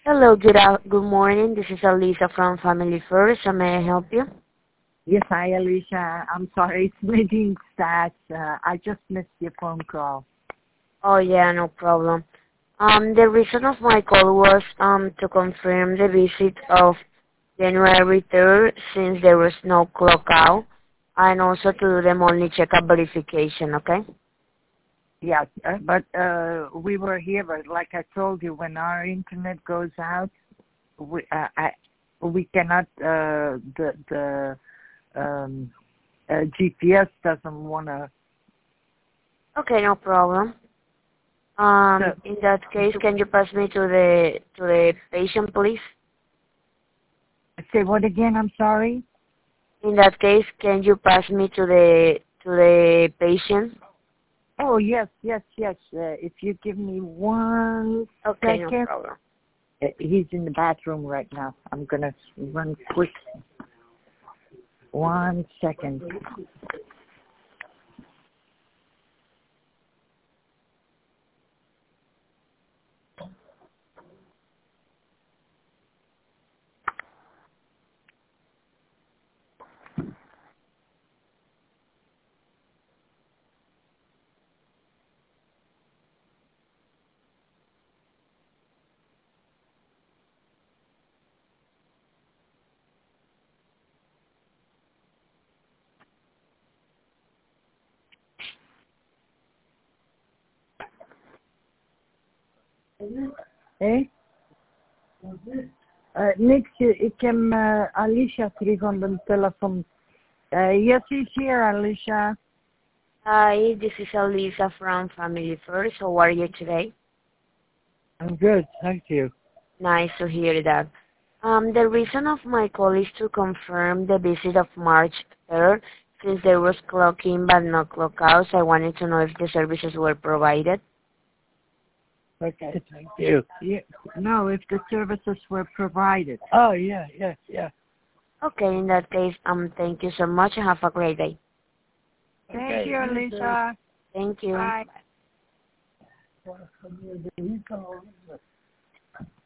Hello, good morning. This is Alisa from Family First. How may I help you? Yes, hi, Alicia. I'm sorry, it's Nadine Stats. I just missed your phone call. Oh yeah, no problem. The reason of my call was to confirm the visit of January 3rd since there was no clock out, and also to do the monthly checkup verification. Okay? Yes, but we were here, but like I told you, when our internet goes out, we cannot. The GPS doesn't want to. Okay, no problem. In that case, can you pass me to the patient, please? Say what again? I'm sorry. In that case, can you pass me to the patient? Oh yes, yes, yes. If you give me one Okay, no second. problem. He's in the bathroom right now. I'm gonna run quick. 1 second. Niks, ik heb Alicia terug aan de telefoon. Yes, he's here, Alicia. Hi, this is Elisa from Family First. How are you today? I'm good, thank you. Nice to hear that. The reason of my call is to confirm the visit of March 3rd. Since there was clock in but no clock out, so I wanted to know if the services were provided. Okay, thank you. Yeah, no, if the services were provided. Oh, yeah, yeah, yeah. Okay, in that case, thank you so much and have a great day. Thank you, Alicia. Thank you. Bye. Bye.